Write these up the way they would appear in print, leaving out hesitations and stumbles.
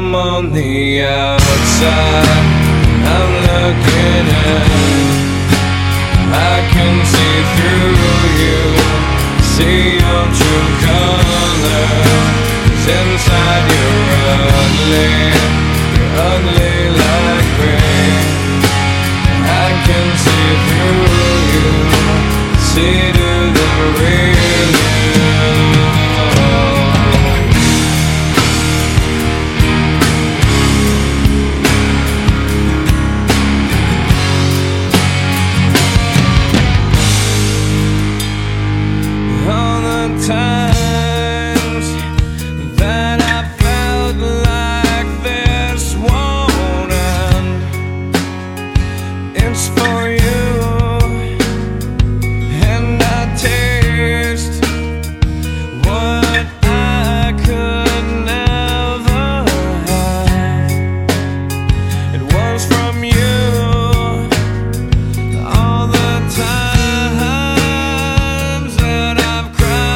I'm on the outside, I'm looking in. I can see through you, see your true colors. 'Cause inside you're ugly like me. I can see through you, see to the real you. All the times that I felt like this won't end, it's for you, and I taste what I could never have. It was from you all the times that I've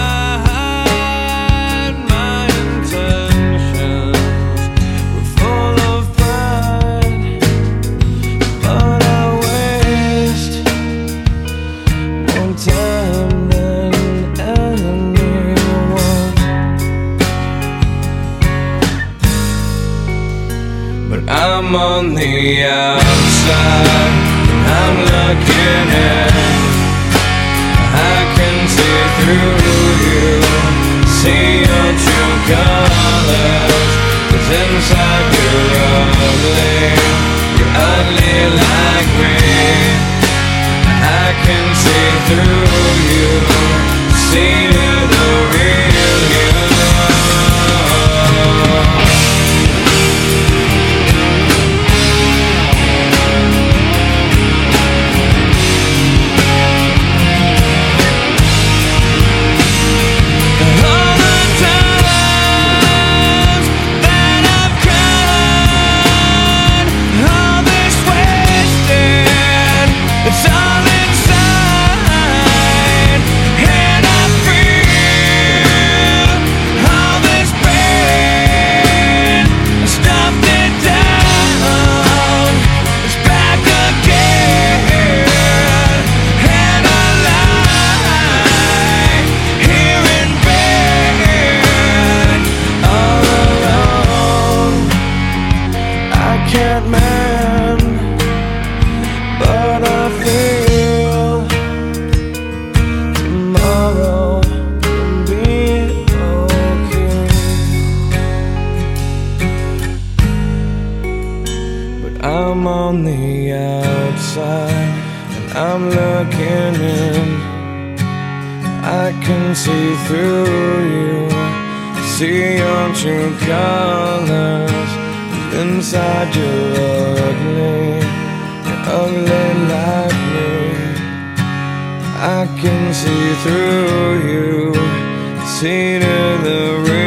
cried. My intentions were full of pride, but I waste more time than anyone. But I'm on the outside, I'm looking in. I can see through you, see your true colors. 'Cause inside you're ugly like me. I can see through you, see the real you. All the times that I've cried, all this wasted, it's all inside, and I feel all this pain. I stuffed it down, it's back again, and I lie here in bed all alone. I can't mend, but I feel tomorrow will be okay. But I'm on the outside, and I'm looking in. I can see through you, see your true colors. Inside you're ugly like me. I can see through you, see to the real